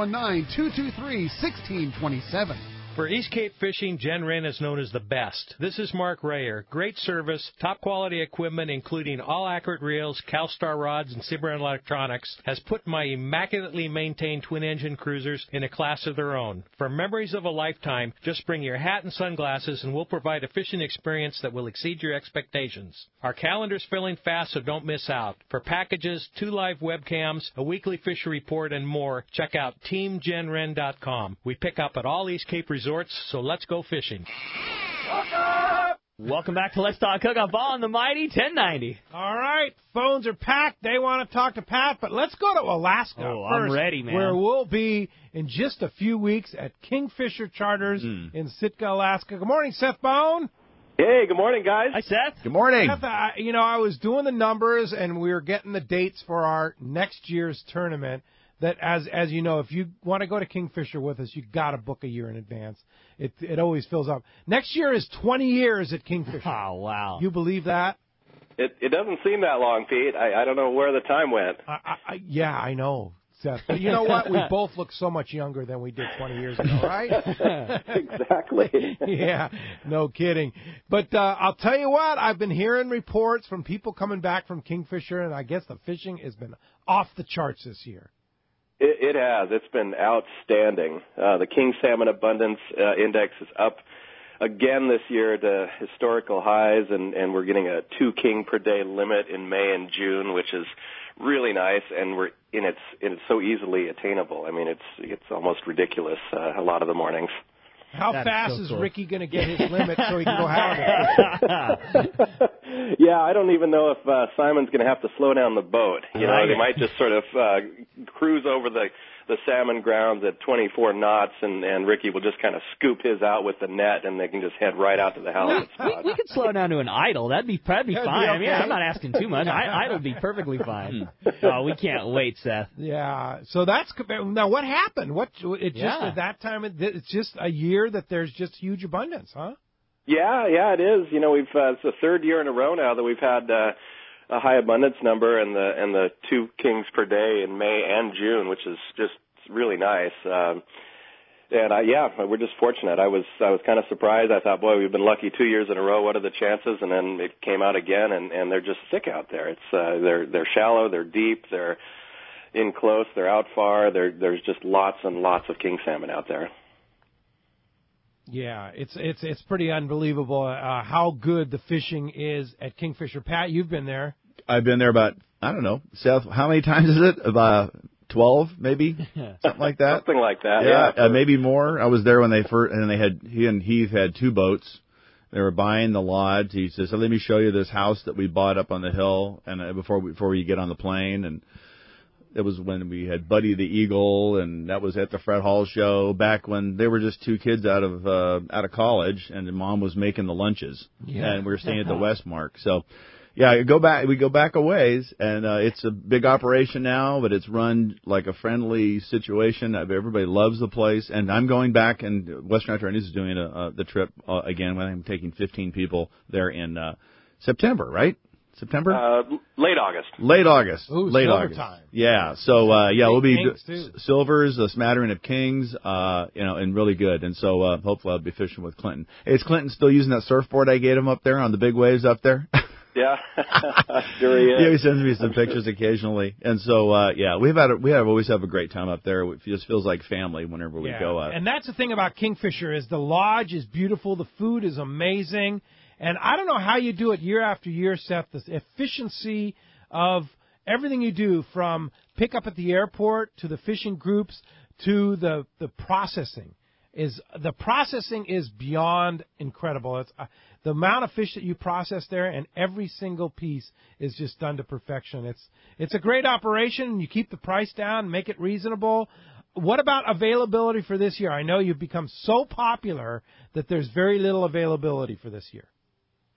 619-223-1627. For East Cape Fishing, Jen Wren is known as the best. This is Mark Rayer. Great service, top quality equipment, including all accurate reels, CalStar rods, and Cimarron electronics, has put my immaculately maintained twin-engine cruisers in a class of their own. For memories of a lifetime, just bring your hat and sunglasses, and we'll provide a fishing experience that will exceed your expectations. Our calendar's filling fast, so don't miss out. For packages, 2 live webcams, a weekly fishery report, and more, check out TeamJenWren.com. We pick up at all East Cape resorts, so let's go fishing. Welcome back to Let's Talk Hookup on the Mighty 1090. All right, phones are packed. They want to talk to Pat, but let's go to Alaska first, I'm ready, man. where we'll be in just a few weeks at Kingfisher Charters in Sitka, Alaska. Good morning, Seth Bone. Hey, good morning, guys. Hi, Seth. Good morning. Seth, I was doing the numbers, and we were getting the dates for our next year's tournament. That, as you know, if you want to go to Kingfisher with us, you got to book a year in advance. It always fills up. Next year is 20 years at Kingfisher. Oh, wow. You believe that? It doesn't seem that long, Pete. I don't know where the time went. Yeah, I know, Seth. But you know what? We both look so much younger than we did 20 years ago, right? Exactly. Yeah, no kidding. But I'll tell you what, I've been hearing reports from people coming back from Kingfisher, and I guess the fishing has been off the charts this year. It has. It's been outstanding. The king salmon abundance index is up again this year to historical highs, and we're getting a 2 king per day limit in May and June, which is really nice, and it's so easily attainable. I mean, it's almost ridiculous a lot of the mornings. How fast is Ricky going to get his limit so he can go halibut? Yeah, I don't even know if Simon's going to have to slow down the boat. You know, they might just sort of cruise over the salmon grounds at 24 knots, and Ricky will just kind of scoop his out with the net, and they can just head right out to the halibut spot. We could slow down to an idle. That'd be fine. Okay. I mean, I'm not asking too much. Idle would be perfectly fine. Oh, we can't wait, Seth. Yeah. So that's now. What happened? Just at that time? It's just a year that there's just huge abundance, huh? Yeah, it is. You know, it's the third year in a row now that we've had a high abundance number and the 2 kings per day in May and June, which is just really nice. We're just fortunate. I was kind of surprised. I thought, boy, we've been lucky 2 years in a row. What are the chances? And then it came out again, and they're just sick out there. It's they're shallow, they're deep, they're in close, they're out far. There's just lots and lots of king salmon out there. Yeah, it's pretty unbelievable how good the fishing is at Kingfisher. Pat, you've been there. I've been there about, I don't know, Seth, how many times is it? About 12, maybe? Something like that? Something like that, yeah. Maybe more. I was there when they first, and he and Heath had 2 boats. They were buying the lodge. He says, let me show you this house that we bought up on the hill and before we get on the plane. And it was when we had Buddy the Eagle, and that was at the Fred Hall show back when they were just 2 kids out of college, and Mom was making the lunches. Yeah. And we were staying at the Westmark. So, yeah, we go back a ways, and it's a big operation now, but it's run like a friendly situation. Everybody loves the place, and I'm going back, and Western Outdoor News is doing the trip again. I'm taking 15 people there in September, right? September? Late August. Late August. Ooh, late silver August. Time. Yeah. So we'll be silvers, a smattering of kings, and really good. And so hopefully I'll be fishing with Clinton. Is Clinton still using that surfboard I gave him up there on the big waves up there? Yeah, sure he is. Yeah, he sends me some pictures occasionally, and so we always have a great time up there. It just feels like family whenever we go up. And that's the thing about Kingfisher is the lodge is beautiful, the food is amazing, and I don't know how you do it year after year, Seth. The efficiency of everything you do, from pick up at the airport to the fishing groups to the processing. The processing is beyond incredible. It's the amount of fish that you process there, and every single piece is just done to perfection. It's a great operation. You keep the price down, make it reasonable. What about availability for this year? I know you've become so popular that there's very little availability for this year.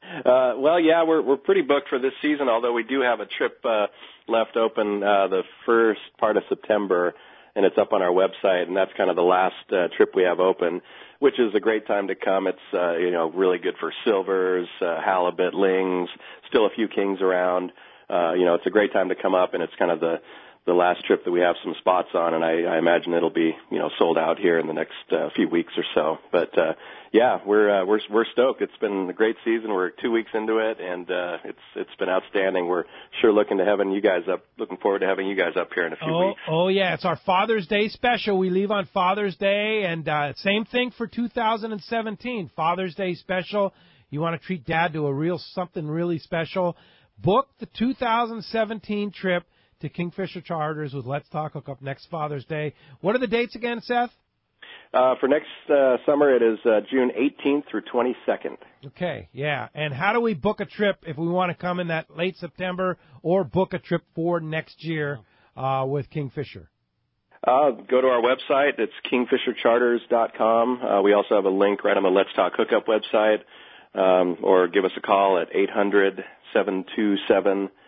Well, yeah, we're pretty booked for this season, although we do have a trip left open the first part of September, and it's up on our website, and that's kind of the last trip we have open, which is a great time to come. It's really good for silvers, halibut, lings, still a few kings around. It's a great time to come up, and it's kind of the last trip that we have some spots on, and I imagine it'll be sold out here in the next few weeks or so. But yeah, we're stoked. It's been a great season. We're 2 weeks into it, and it's been outstanding. We're sure looking forward to having you guys up here in a few weeks. Oh yeah, it's our Father's Day special. We leave on Father's Day, and same thing for 2017 Father's Day special. You want to treat Dad to something really special? Book the 2017 trip to Kingfisher Charters with Let's Talk Hookup next Father's Day. What are the dates again, Seth? For next summer, it is June 18th through 22nd. Okay, yeah. And how do we book a trip if we want to come in that late September or book a trip for next year with Kingfisher? Go to our website. It's kingfishercharters.com. We also have a link right on the Let's Talk Hookup website, or give us a call at 800-727-6136.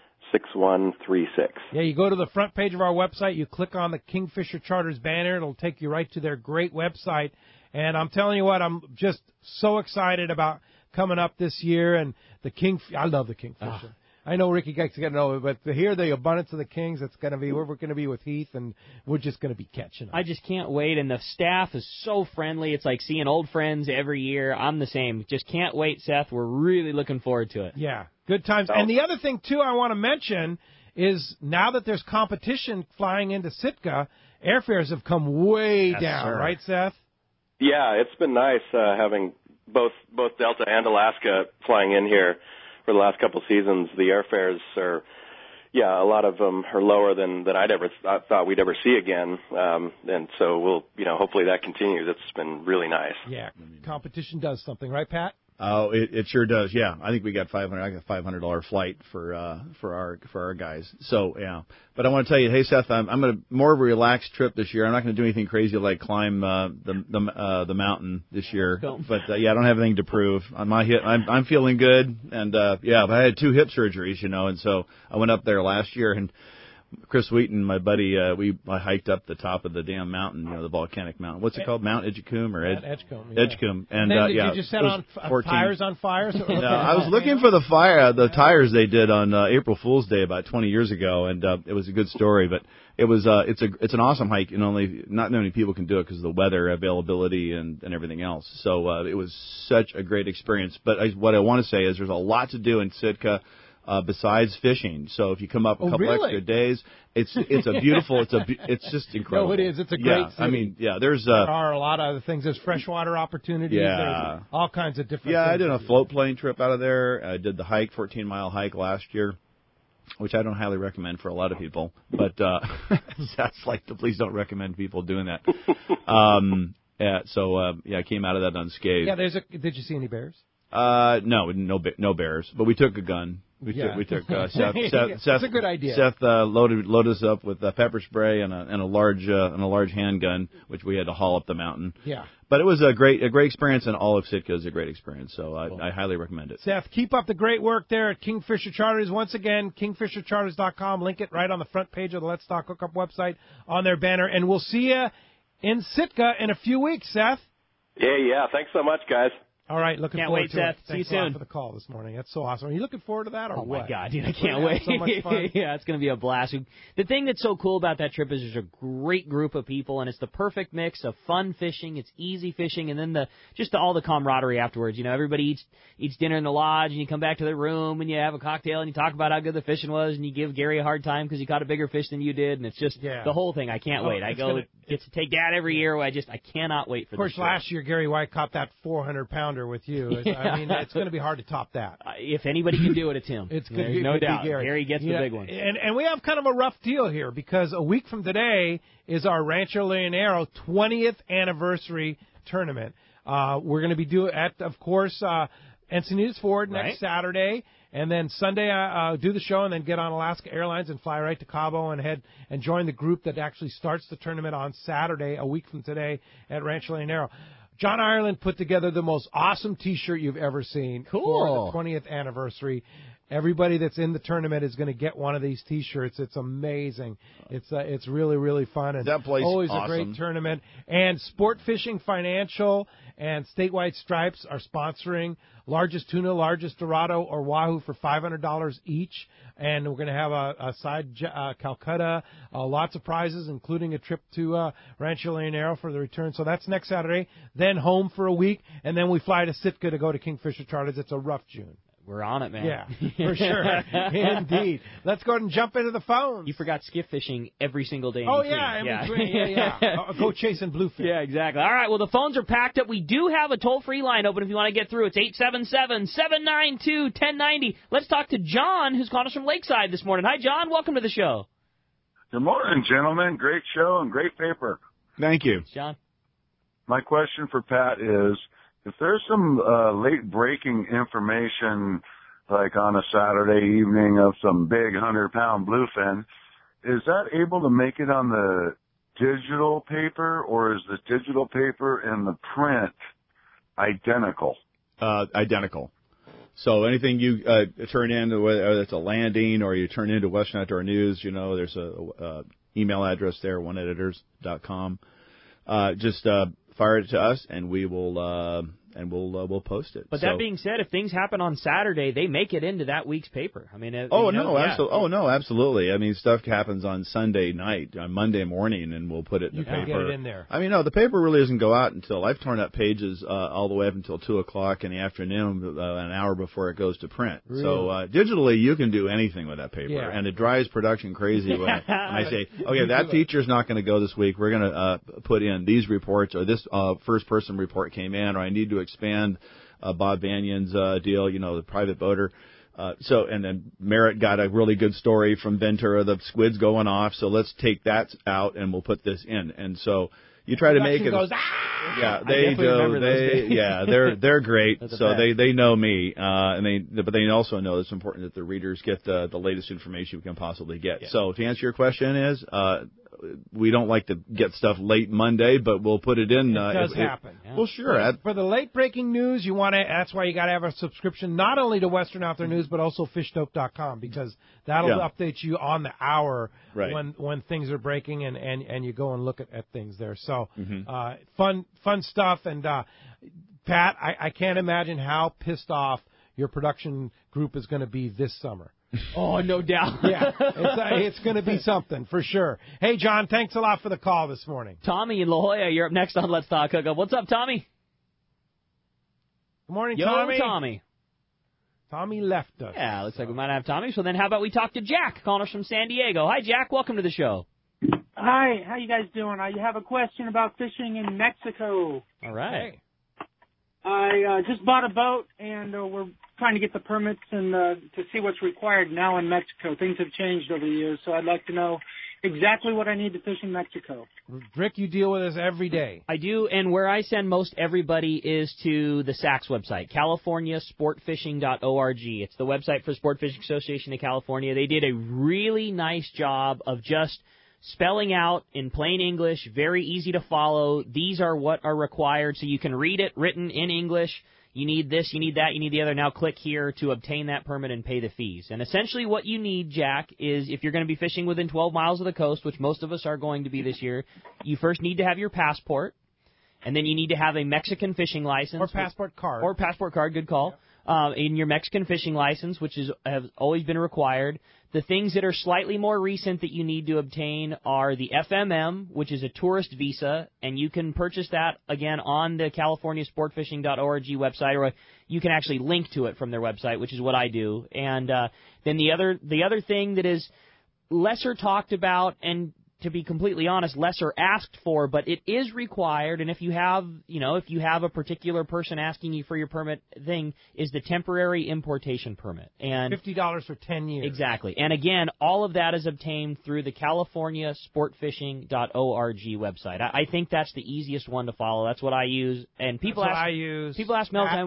Yeah, you go to the front page of our website, you click on the Kingfisher Charters banner, it'll take you right to their great website. And I'm telling you what, I'm just so excited about coming up this year. And I love the Kingfisher. I know Ricky gets to know it, but to hear the abundance of the Kings, it's going to be where we're going to be with Heath, and we're just going to be catching up. I just can't wait, and the staff is so friendly. It's like seeing old friends every year. I'm the same. Just can't wait, Seth. We're really looking forward to it. Yeah, good times. And the other thing, too, I want to mention is now that there's competition flying into Sitka, airfares have come way down, sir. Right, Seth? Yeah, it's been nice having both Delta and Alaska flying in here. For the last couple seasons, the airfares are, a lot of them are lower than I thought we'd ever see again. And so we'll, hopefully that continues. It's been really nice. Yeah, competition does something, right, Pat? Oh, it sure does. Yeah, I think we got I got $500 flight for our guys. So yeah, but I want to tell you, hey Seth, I'm gonna more of a relaxed trip this year. I'm not going to do anything crazy like climb the mountain this year. But I don't have anything to prove. On my hip, I'm feeling good, and but I had 2 hip surgeries, and so I went up there last year and. Chris Wheaton, my buddy, I hiked up the top of the damn mountain, the volcanic mountain. What's it called? Mount Edgecombe or Edgecombe? Yeah. Edgecombe. And then did you just set on tires on fire? So no, I was looking for the tires they did on April Fool's Day about 20 years ago, and it was a good story. But it was it's an awesome hike, and not many people can do it because of the weather availability and everything else. So it was such a great experience. But what I want to say is there's a lot to do in Sitka. Besides fishing, so if you come up a couple extra days, it's just incredible. No, it is. It's a great city. I mean, there are a lot of other things. There's freshwater opportunities. There's all kinds of different. Yeah, things. I did a float plane trip out of there. I did the 14-mile hike last year, which I don't highly recommend for a lot of people. But that's like please don't recommend people doing that. I came out of that unscathed. Yeah, did you see any bears? No bears, but we took a gun. We took Seth. That's a good idea. Seth loaded us up with pepper spray and a large handgun, which we had to haul up the mountain. Yeah. But it was a great experience, and all of Sitka is a great experience. So I highly recommend it. Seth, keep up the great work there at Kingfisher Charters. Once again, kingfishercharters.com. Link it right on the front page of the Let's Talk Hookup website on their banner, and we'll see you in Sitka in a few weeks, Seth. Yeah. Thanks so much, guys. All right, looking can't forward wait, to Seth. it. Thanks See you soon. A lot for the call this morning. That's so awesome. Are you looking forward to that or what? Oh, my God, dude, I can't wait. So much fun. Yeah, it's going to be a blast. The thing that's so cool about that trip is there's a great group of people, and it's the perfect mix of fun fishing, it's easy fishing, and then all the camaraderie afterwards. Everybody eats dinner in the lodge, and you come back to the room, and you have a cocktail, and you talk about how good the fishing was, and you give Gary a hard time because he caught a bigger fish than you did, and it's just the whole thing. I can't wait. I get to take Dad every year. I cannot wait for this. Of course, last year Gary White caught that 400-pounder with you. I mean, it's going to be hard to top that. If anybody can do it, it's him. It's good. No doubt. Gary. Gary gets the big one. And we have kind of a rough deal here because a week from today is our Rancho Leonero 20th anniversary tournament. We're going to be of course, Encinitas Ford next Saturday. And then Sunday, do the show and then get on Alaska Airlines and fly right to Cabo and head and join the group that actually starts the tournament on Saturday, a week from today, at Rancho Leonero. John Ireland put together the most awesome T-shirt you've ever seen for the 20th anniversary. Everybody that's in the tournament is going to get one of these T-shirts. It's amazing. It's really, really fun. And that place always awesome. A great tournament. And Sport Fishing Financial and Statewide Stripes are sponsoring largest tuna, largest Dorado, or Wahoo for $500 each. And we're going to have a side Calcutta, lots of prizes, including a trip to Rancho Leonero for the return. So that's next Saturday. Then home for a week, and then we fly to Sitka to go to Kingfisher Charters. It's a rough June. We're on it, man. Yeah, for sure. Indeed. Let's go ahead and jump into the phones. You forgot skiff fishing every single day in between. Yeah, in between. Yeah. Go chasing bluefin. Yeah, exactly. All right, well, the phones are packed up. We do have a toll-free line open if you want to get through. It's 877-792-1090. Let's talk to John, who's calling us from Lakeside this morning. Hi, John. Welcome to the show. Good morning, gentlemen. Great show and great paper. Thank you. John. My question for Pat is, if there's some late-breaking information, like on a Saturday evening of some big 100-pound bluefin, is that able to make it on the digital paper, or is the digital paper and the print identical? Identical. So anything you turn in, whether it's a landing or you turn into Western Outdoor News, there's a email address there, oneeditors.com. Just fire it to us, and we will we'll post it. But that being said, if things happen on Saturday, they make it into that week's paper. I mean, absolutely. I mean, stuff happens on Sunday night, on Monday morning, and we'll put it in the paper. You can get it in there. I mean, no, the paper really doesn't go out until I've torn up pages all the way up until 2:00 in the afternoon, an hour before it goes to print. Really? So digitally, you can do anything with that paper, and it drives production crazy when I say, okay, that feature's not going to go this week. We're going to put in these reports, or this first-person report came in, or I need to expand Bob Banyan's deal, the private boater. And then Merritt got a really good story from Ventura, the squid's going off, so let's take that out and we'll put this in. And so you try to make it. Goes, yeah, they do. They're great. So they know me, but they also know it's important that the readers get the latest information we can possibly get. Yeah. So to answer your question is, we don't like to get stuff late Monday, but we'll put it in. It does happen. Well, sure. For the late breaking news, that's why you got to have a subscription not only to Western Outdoor News but also fishdope.com, because that'll update you on the hour when things are breaking and you go and look at things there. So fun stuff. And Pat, I can't imagine how pissed off your production group is going to be this summer. Oh, no doubt. Yeah, it's going to be something for sure. Hey, John, thanks a lot for the call this morning. Tommy in La Jolla, you're up next on Let's Talk Hookup. What's up, Tommy? Good morning, Tommy. Tommy left us. Yeah, looks like we might have Tommy. So then how about we talk to Jack, calling us from San Diego. Hi, Jack. Welcome to the show. Hi. How you guys doing? I have a question about fishing in Mexico. All right. Hey. I just bought a boat, and we're trying to get the permits and to see what's required now in Mexico. Things have changed over the years, so I'd like to know exactly what I need to fish in Mexico. Rick, you deal with this every day. I do, and where I send most everybody is to the SACS website, CaliforniaSportFishing.org. It's the website for Sport Fishing Association of California. They did a really nice job of just spelling out in plain English, very easy to follow. These are what are required, so you can read it written in English. You need this, you need that, you need the other. Now click here to obtain that permit and pay the fees. And essentially what you need, Jack, is if you're going to be fishing within 12 miles of the coast, which most of us are going to be this year, you first need to have your passport, and then you need to have a Mexican fishing license. Or passport card. Or passport card, good call. Yeah. In your Mexican fishing license, which has always been required. The things that are slightly more recent that you need to obtain are the FMM, which is a tourist visa, and you can purchase that, again, on the CaliforniaSportFishing.org website, or you can actually link to it from their website, which is what I do. And then the other thing that is lesser talked about and, to be completely honest, lesser asked for, but it is required, and if you have a particular person asking you for your permit thing, is the temporary importation permit. And $50 for 10 years. Exactly. And again, all of that is obtained through the CaliforniaSportFishing.org website. I think that's the easiest one to follow. That's what I use. And people ask me all the time,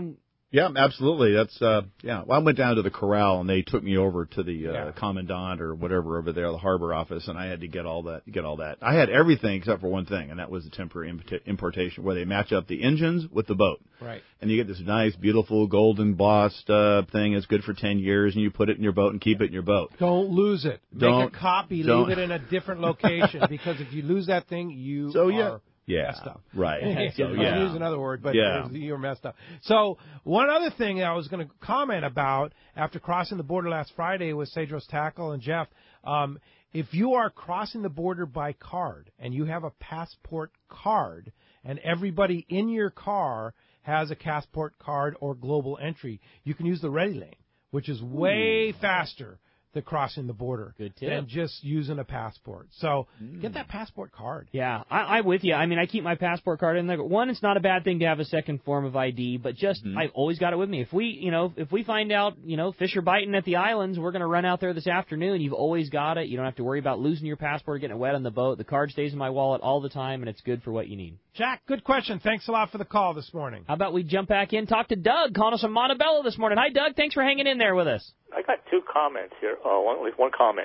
Yeah, absolutely. That's Well, I went down to the corral and they took me over to the commandant or whatever over there, the harbor office, and I had to get all that. I had everything except for one thing, and that was the temporary importation, where they match up the engines with the boat. Right. And you get this nice, beautiful golden embossed thing. It's good for 10 years, and you put it in your boat and keep it in your boat. Don't lose it. Make a copy. Leave it in a different location, because if you lose that thing, you are messed up. Right. So, I'll use another word, but you're messed up. So one other thing I was going to comment about after crossing the border last Friday with Cedros Tackle and Jeff, if you are crossing the border by card and you have a passport card and everybody in your car has a passport card or global entry, you can use the Ready Lane, which is way faster than crossing the border than just using a passport. So get that passport card. Yeah, I'm with you. I mean, I keep my passport card in there. One, it's not a bad thing to have a second form of ID, but just I've always got it with me. If we find out, fish are biting at the islands, we're going to run out there this afternoon. You've always got it. You don't have to worry about losing your passport or getting it wet on the boat. The card stays in my wallet all the time, and it's good for what you need. Jack, good question. Thanks a lot for the call this morning. How about we jump back in, talk to Doug, calling us from Montebello this morning. Hi, Doug. Thanks for hanging in there with us. I got two comments here. At least one comment.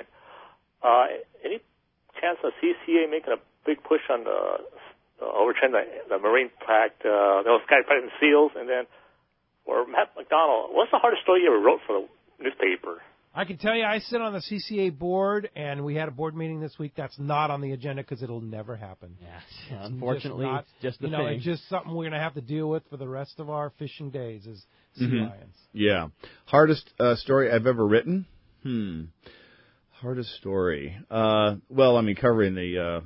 Any chance of CCA making a big push on the overturn the Marine Pact, those guys fighting seals, and then, or Matt McDonald, what's the hardest story you ever wrote for the newspaper? I can tell you I sit on the CCA board, and we had a board meeting this week. That's not on the agenda because it'll never happen. Yeah, unfortunately, it's just the thing. It's just something we're going to have to deal with for the rest of our fishing days is sea lions. Yeah. Hardest story I've ever written? Hardest story. Well, I mean, covering the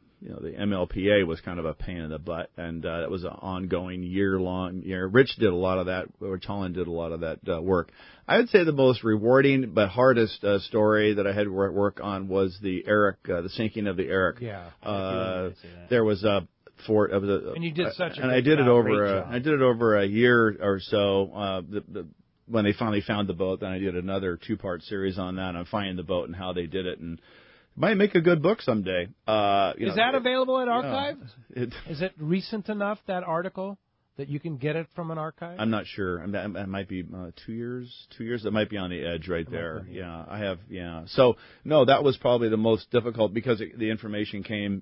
MLPA was kind of a pain in the butt, and that was an ongoing year-long. Rich did a lot of that. Rich Holland did a lot of that work. I would say the most rewarding but hardest story that I had to work on was the Eric, the sinking of the Eric. Yeah. There was a fort of the. And you did such a. And I did it over a year or so. When they finally found the boat, then I did another 2-part series on that, on finding the boat and how they did it, and might make a good book someday. Is that available at Archive? Is it recent enough, that article, that you can get it from an archive? I'm not sure. It might be 2 years. 2 years. That might be on the edge right there. Yeah, I have. Yeah. So no, that was probably the most difficult because the information came,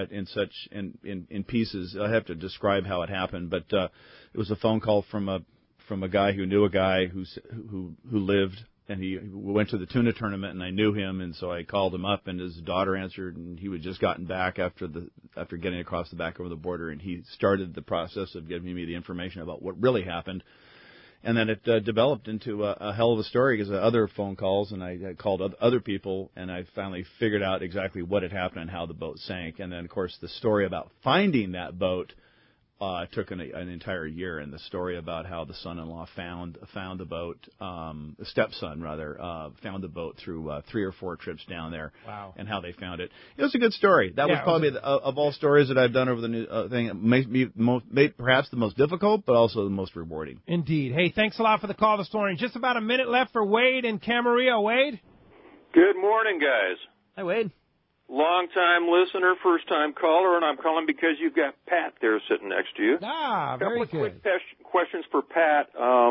in pieces. I have to describe how it happened, but it was a phone call from a guy who knew a guy who lived. And he went to the tuna tournament, and I knew him, and so I called him up, and his daughter answered, and he had just gotten back after getting across the back over the border, and he started the process of giving me the information about what really happened, and then it developed into a hell of a story because of other phone calls, and I called other people, and I finally figured out exactly what had happened and how the boat sank, and then of course the story about finding that boat. Took an entire year, and the story about how the son-in-law found the boat, the stepson rather, found the boat through 3 or 4 trips down there. Wow. And how they found it. It was a good story. That was probably of all stories that I've done over the thing, perhaps the most difficult, but also the most rewarding. Indeed. Hey, thanks a lot for the call this morning. Just about a minute left for Wade in Camarillo. Wade? Good morning, guys. Hi, Wade. Long-time listener, first-time caller, and I'm calling because you've got Pat there sitting next to you. Very good. Couple of quick questions for Pat.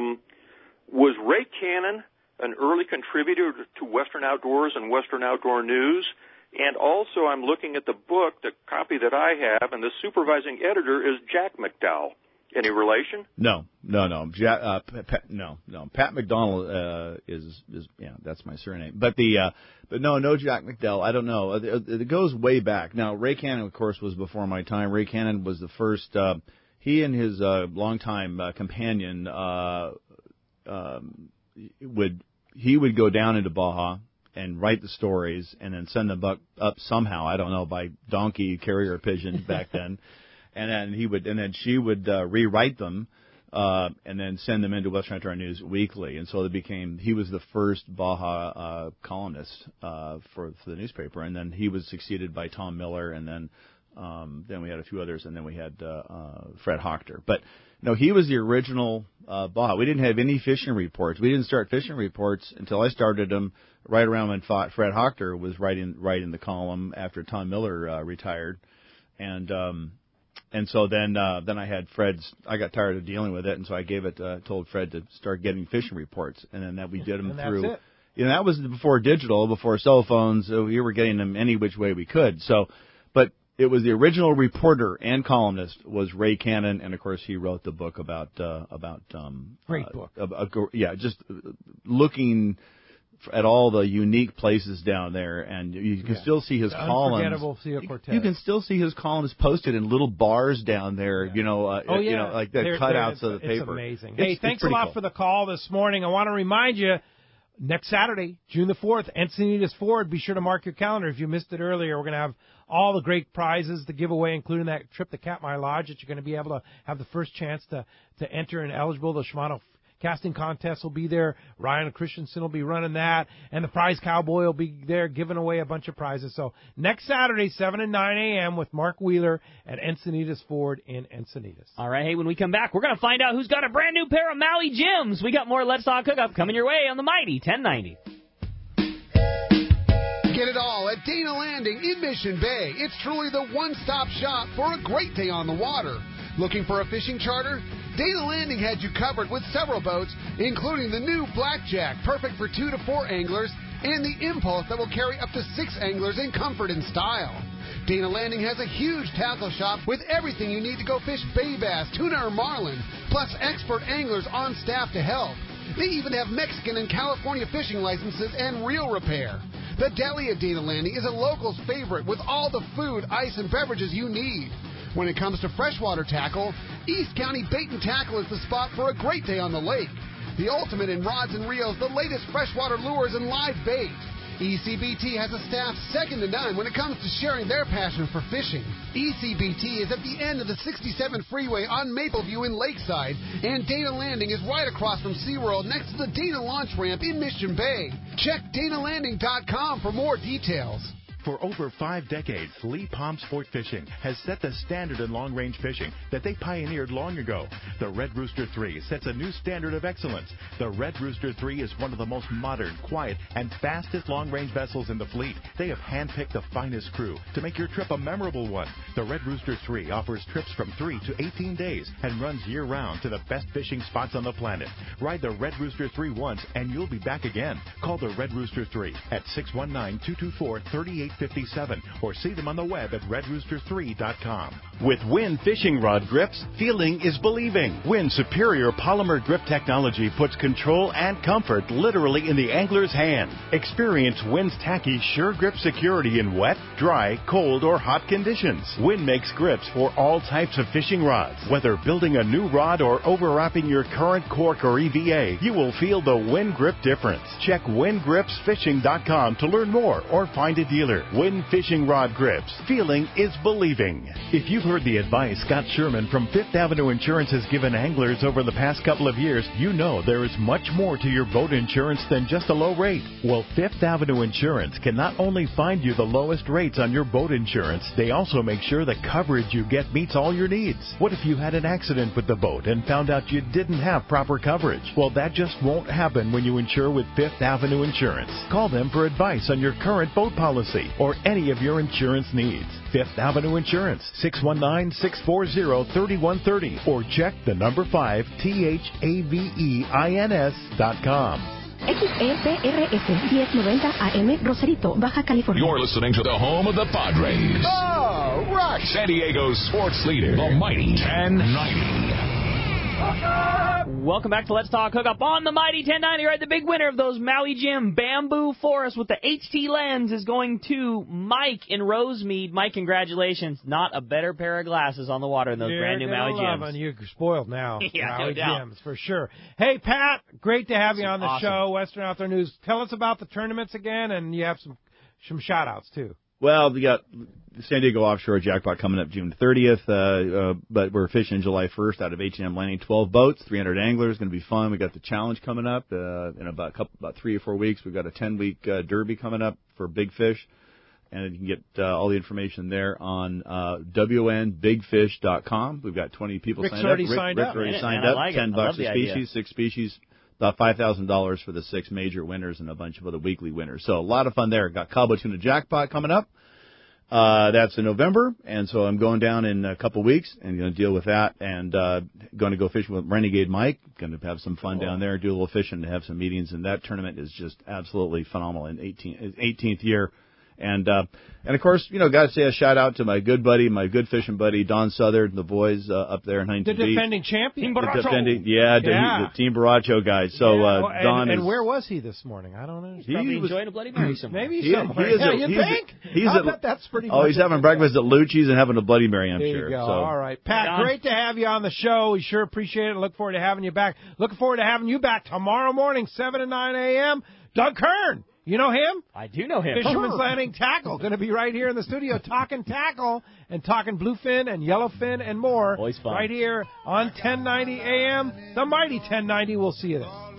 Was Ray Cannon an early contributor to Western Outdoors and Western Outdoor News? And also, I'm looking at the book, the copy that I have, and the supervising editor is Jack McDowell. Any relation? No. Pat McDonald is that's my surname. But no Jack McDowell. I don't know. It goes way back. Now Ray Cannon, of course, was before my time. Ray Cannon was the first. He and his longtime companion would go down into Baja and write the stories and then send them up somehow. I don't know, by donkey, carrier pigeon back then. And then she would rewrite them and then send them into Western Outdoor News weekly. And so he was the first Baja columnist for the newspaper. And then he was succeeded by Tom Miller, and then we had a few others, and then we had Fred Hochter. But no, he was the original Baja. We didn't have any fishing reports. We didn't start fishing reports until I started them right around when Fred Hochter was writing the column after Tom Miller retired. And And so then I had I got tired of dealing with it, and so I told Fred to start getting fishing reports, and then we did them through. That's it. That was before digital, before cell phones. So we were getting them any which way we could. So, but it was the original reporter and columnist was Ray Cannon, and of course he wrote the book about great book. Just looking at all the unique places down there, and you can still see his columns. Unforgettable Theo Cortez. You can still see his columns posted in little bars down there. Like the cutouts of the paper. It's amazing. Hey, thanks a lot for the call this morning. I want to remind you, next Saturday, June the 4th, Encinitas Ford. Be sure to mark your calendar. If you missed it earlier, we're going to have all the great prizes to give away, including that trip to Katmai Lodge that you're going to be able to have the first chance to enter and eligible. The Shimano casting contest will be there. Ryan Christensen will be running that, and the Prize Cowboy will be there giving away a bunch of prizes. So next Saturday, 7 and 9 a.m. with Mark Wheeler at Encinitas Ford in Encinitas. All right, hey, when we come back, we're going to find out who's got a brand new pair of Maui Jims. We got more Let's Talk Hookup coming your way on the Mighty 1090. Get it all at Dana Landing in Mission Bay. It's truly the one-stop shop for a great day on the water. Looking for a fishing charter? Dana Landing had you covered with several boats, including the new Blackjack, perfect for 2 to 4 anglers, and the Impulse that will carry up to 6 anglers in comfort and style. Dana Landing has a huge tackle shop with everything you need to go fish bay bass, tuna, or marlin, plus expert anglers on staff to help. They even have Mexican and California fishing licenses and reel repair. The deli at Dana Landing is a local's favorite with all the food, ice, and beverages you need. When it comes to freshwater tackle, East County Bait and Tackle is the spot for a great day on the lake. The ultimate in rods and reels, the latest freshwater lures and live bait. ECBT has a staff second to none when it comes to sharing their passion for fishing. ECBT is at the end of the 67 freeway on Mapleview in Lakeside, and Dana Landing is right across from SeaWorld next to the Dana Launch Ramp in Mission Bay. Check DanaLanding.com for more details. For over 5 decades, Lee Palm Sport Fishing has set the standard in long-range fishing that they pioneered long ago. The Red Rooster 3 sets a new standard of excellence. The Red Rooster 3 is one of the most modern, quiet, and fastest long-range vessels in the fleet. They have handpicked the finest crew to make your trip a memorable one. The Red Rooster 3 offers trips from 3 to 18 days and runs year-round to the best fishing spots on the planet. Ride the Red Rooster 3 once, and you'll be back again. Call the Red Rooster 3 at 619-224-3857 or see them on the web at redrooster3.com. With Winn fishing rod grips, feeling is believing. Winn's superior polymer grip technology puts control and comfort literally in the angler's hand. Experience Winn's tacky sure grip security in wet, dry, cold, or hot conditions. Winn makes grips for all types of fishing rods. Whether building a new rod or overwrapping your current cork or EVA, you will feel the Winn grip difference. Check WinnGripsFishing.com to learn more or find a dealer. Winn fishing rod grips. Feeling is believing. If you've heard the advice Scott Sherman from Fifth Avenue Insurance has given anglers over the past couple of years, you know there is much more to your boat insurance than just a low rate. Well, Fifth Avenue Insurance can not only find you the lowest rates on your boat insurance, they also make sure the coverage you get meets all your needs. What if you had an accident with the boat and found out you didn't have proper coverage? Well, that just won't happen when you insure with Fifth Avenue Insurance. Call them for advice on your current boat policy or any of your insurance needs. Fifth Avenue Insurance, 619-640-3130, or check the number 5 THAVEINS.com. XEPRS 1090 AM, Rosarito, Baja California. You're listening to the home of the Padres. Oh, right. San Diego's sports leader, the Mighty 1090. Welcome back to Let's Talk Hookup on the Mighty 1090. Right, the big winner of those Maui Jim Bamboo Forest with the HT lens is going to Mike in Rosemead. Mike, congratulations. Not a better pair of glasses on the water than those brand new Maui Jims. You're spoiled now. Yeah, Maui no doubt. Jims, for sure. Hey, Pat, great to have you on the awesome show, Western Outdoor News. Tell us about the tournaments again, and you have some shout-outs, too. Well, we got the San Diego Offshore Jackpot coming up June 30th, but we're fishing July 1st out of H&M Landing. 12 boats, 300 anglers, going to be fun. We got the challenge coming up in about 3 or 4 weeks. We've got a 10-week derby coming up for big fish, and you can get all the information there on WNBigfish.com. We've got 20 people signed up. Rick's already signed up. Like $10 a species, 6 species. About $5,000 for the 6 major winners and a bunch of other weekly winners. So a lot of fun there. Got Cabo Tuna Jackpot coming up. That's in November, and so I'm going down in a couple weeks and going to deal with that, and going to go fishing with Renegade Mike. Going to have some fun down there, do a little fishing, and have some meetings. And that tournament is just absolutely phenomenal in 18th year. And of course, got to say a shout out to my good buddy, my good fishing buddy, Don Southern, the boys up there in Huntington Beach. The defending champion. The Team Baracho guys. So Don and where was he this morning? I don't know. He's probably enjoying a Bloody Mary somewhere. Maybe somewhere. You think? I bet that's pretty much he's having breakfast at Lucci's and having a Bloody Mary, I'm there sure. You go. So. All right. Pat, great to have you on the show. We sure appreciate it. Look forward to having you back. Looking forward to having you back tomorrow morning, 7 to 9 a.m. Doug Kern. You know him? I do know him. Fisherman's Landing Tackle. Going to be right here in the studio talking tackle and talking bluefin and yellowfin and more. Always fun. Right here on 1090 AM, the mighty 1090. We'll see you then.